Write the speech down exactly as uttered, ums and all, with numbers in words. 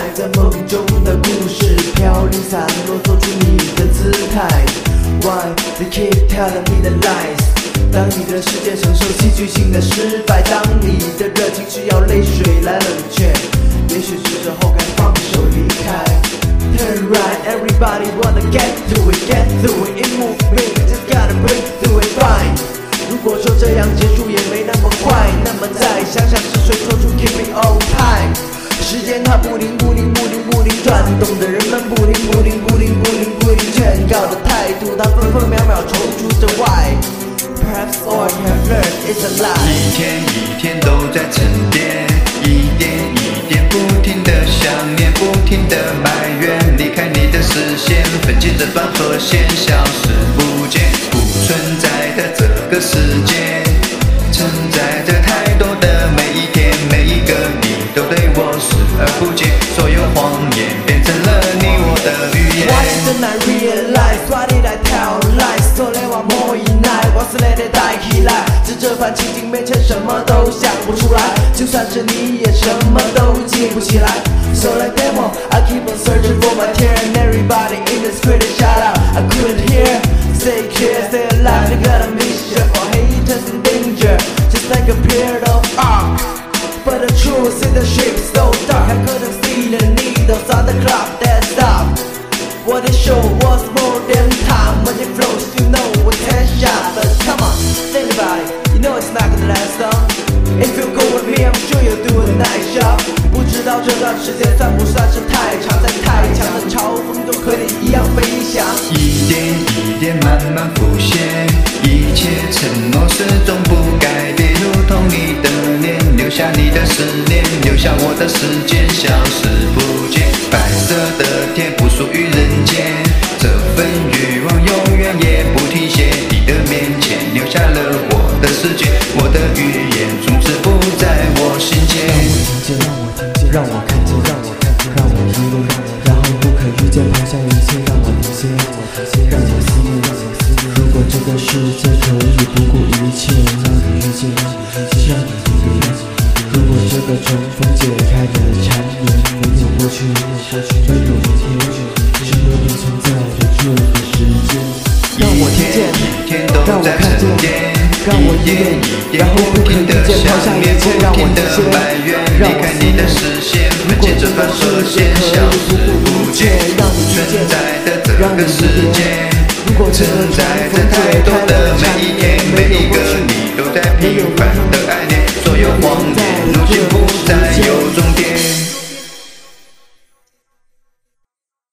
在梦中的故事飘零散落，做出你的姿态。Why they keep telling me the lies？ 当你的世界承受戏剧性的失败，当你的热情需要泪水来冷却，也许是时候该放手离开。Turn right, everybody wanna get to it, get through it, it move me, just gotta break through it, fine。如果说这样结束也没那么快，那么再想想是谁说出 keep it on time。时间它不停不停不停不停转动的人们不停不停不停不停不停劝告的态度，它分分秒秒踌躇着 why。Perhaps all I have learned is a lie。 一天一天都在沉淀，一点一点不停的想念，不停的埋怨，离开你的视线，分解这段和弦，消失不见，不存在的这个世界，承载着太多的每一天，每一个你都对我视而不见，所有谎言变成了你我的语言。 Why didn't I realize? Why did I tell lies? 昨天晚莫以奈，往事泪泪带起来，只这番情景面前什么都想不出来，就算是你也什么都记不起来。So like demo, I keep on searching for my tear, and everybody in the street shout out. I couldn't hear. Stay clear, stay alive, they got a mission for haters in danger, just like a period of arc. But the truth in the shape so dark, I couldn't see the needles on the clock that stopped. What it showed was more than time. When it flows, you know it's headshot. But come on, think about it, you know it's not gonna last long. If you go with me, I'm sure you'll do a nice job. 不知道这段时间算不算是太长，在太强的嘲讽中和你一样飞翔。 一点一点慢慢浮现，一切承诺始终不改变，如同你的脸，留下你的思念，留下我的时间，消失不见。白色的天不属于人间，这份欲望永远也不停歇。你的面前留下了我的世界，我的语言从此不在我心间。 让我听见，让我看见，让我看见，让我一路，然后不可预见抛下一切，让我停歇，让我思念，让我思念。如果这个世界可以不顾一切，让你遇见，让你离别。如果这个尘封解开的缠绵，没有过去，没有明天，只有你存在的这个时间。 让我听见，让我看见，让我一点一点不停的抛下一切，让我停歇，让我思念。如果这个世界可以不顾一切，让你遇见，让你离别。如果这个尘封解开的缠绵，